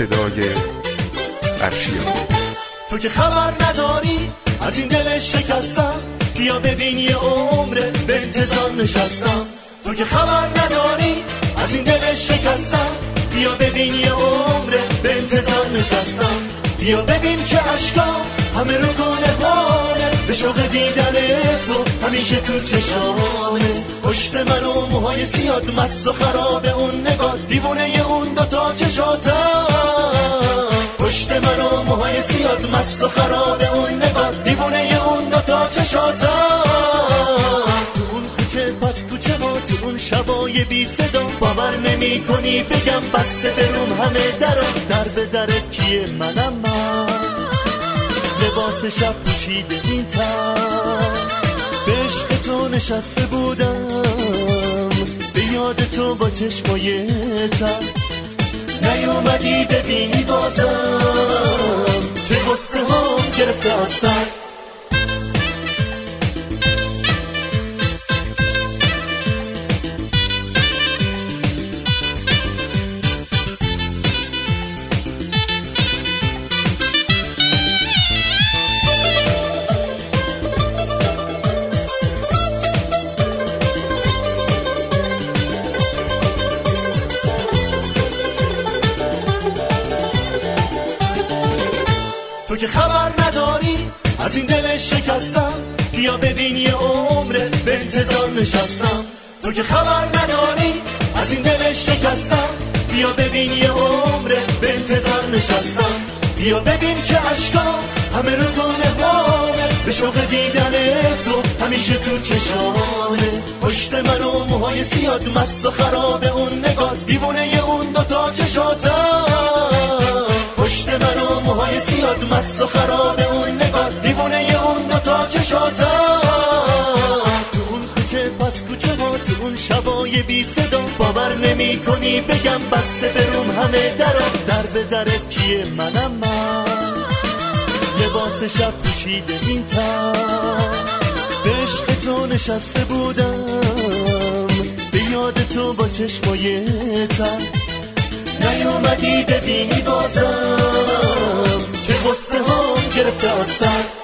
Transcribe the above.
صدای ارشیا. تو که خبر نداری از این دل شکستم، بیا ببین یه عمره به انتظار نشستم. تو که خبر نداری از این دل شکستم، بیا ببین یه عمره به انتظار نشستم. بیا ببین که عشقام همه رو گنهانه، به شوق دیدن تو همیشه تو چشامه. پشت من و موهای سیاد مست و خراب اون نگاه، دیوونه اون دوتا چشاتم. پشت من و موهای سیاد مست و خراب اون نگاه، دیوونه اون دوتا چشاتم. تو اون کوچه پس کوچه ها، تو اون شبای بی صدا، باور نمی کنی بگم بسته بروم همه در به درت کیه؟ منم من، لباس شب پوشیده این تن، به عشق تو نشسته بودم، به یاد تو با چشمای تر. نیومدی ببینی بازم که غصه هم گرفته از سر. تو که خبر نداری از این دل شکستم، بیا ببین یه عمره به انتظار نشستم. تو که خبر نداری از این دل شکستم، بیا ببین یه عمره به انتظار نشستم. بیا ببین که عشقام همه رو گنهانه، به شوق دیدن تو همیشه تو چشامه. پشت من و موهای سیاد مست و خراب اون نگاه، دیوونه اون دوتا چشاتم. پشت من و موهای سیاد مست و خراب اون نگاه، دیوونه اون دوتا چشاتم. تو اون کوچه پس کوچه ها، تو اون شبای بی صدا، باور نمی کنی بگم بسته بروم همه در به درت کیه؟ منم من، لباس شب پوشیده این تن، به عشق تو نشسته بودم، به یاد تو با چشمای تر. نیومدی ببینی بازم که غصه هم گرفته از سر.